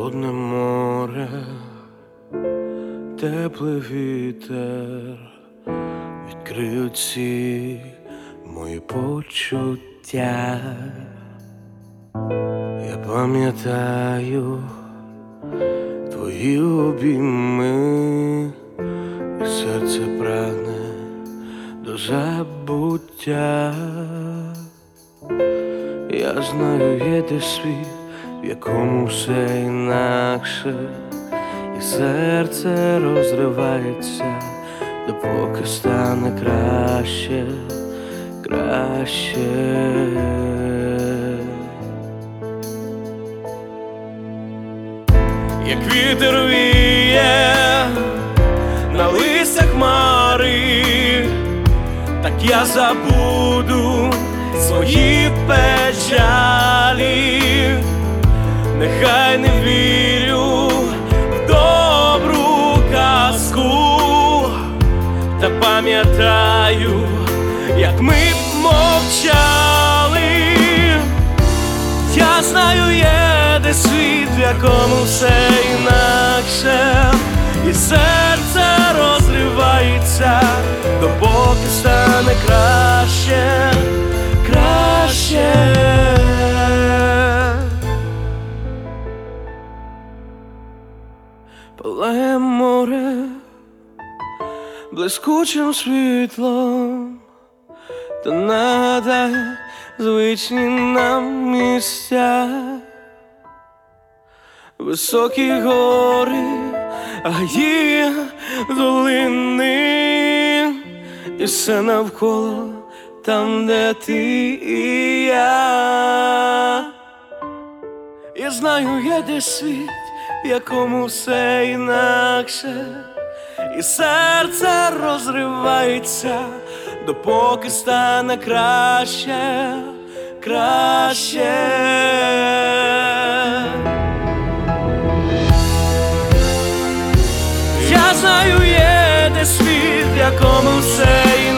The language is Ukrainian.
Холодне море, теплий вітер відкриють ці мої почуття. Я пам'ятаю твої обійми, і серце прагне до забуття. Я знаю, є десь світ, в якому все інакше, і серце розривається, допоки стане краще, краще. Як вітер віє на листях хмари, так я забуду свої печалі. Нехай не вірю в добру казку, та пам'ятаю, як ми мовчали. Я знаю, є десь світ, в якому все інакше, і серце розривається, допоки стане краще, краще. Палає море блискучим світлом, та нагадає звичні нам місця. Високі гори, гаї, долини, і все навколо там, де ти і я. Я знаю, є десь світ, в якому все інакше, і серце розривається, допоки стане краще, краще. Я знаю, є десь світ, в якому все інакше,